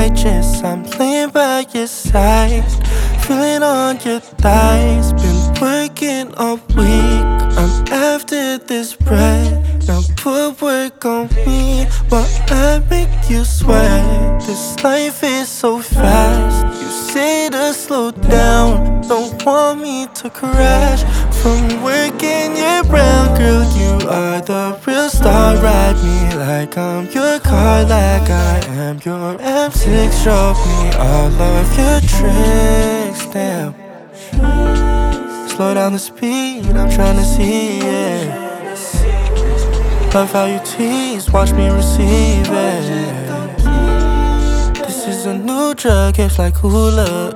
righteous. I'm laying by your side, feeling on your thighs. Been working all week, I'm after this bread. Now put work on me while I make you sweat. This life is so fast, you say to slow down, don't want me to crash. From working your brown, girl, you are the real star. Ride me like I'm your car, like I am your M6. Show me all of your tricks, damn. Slow down the speed, I'm tryna see it. Love how you tease, watch me receive it. This is a new drug, it's like hula.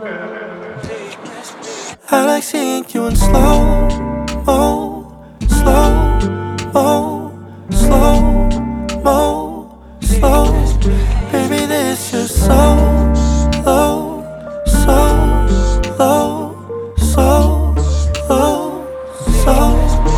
I like seeing you in slow-mo, slow-mo, slow-mo, slow. Baby, this is so low, so low, so low, so.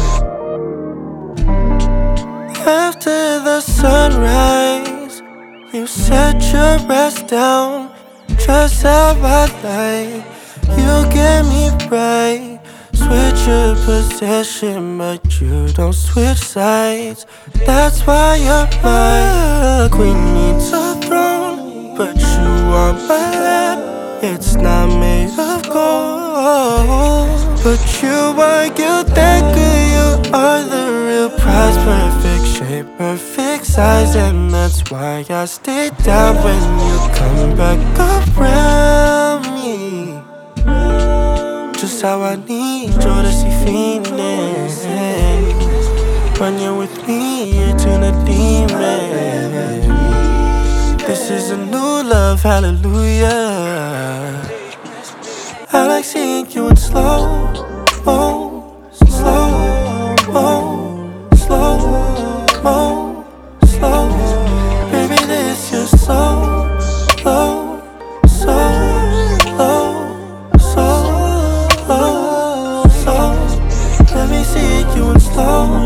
After the sunrise, you set your rest down, just how I like. You get me right, switch your position, but you don't switch sides. That's why you're my queen needs a throne, but you on my lap. It's not made of gold, but you that good. You are the real prize, perfect shape, perfect size, and that's why I stay down when you come back around me. Just how I need Jodeci Phoenix. When you're with me, you turn a demon. This is a new love, hallelujah. I like seeing you in slow-mo, slow-mo, slow-mo, slow. Baby, this is so low, so low, so low, so. Let me see you in slow.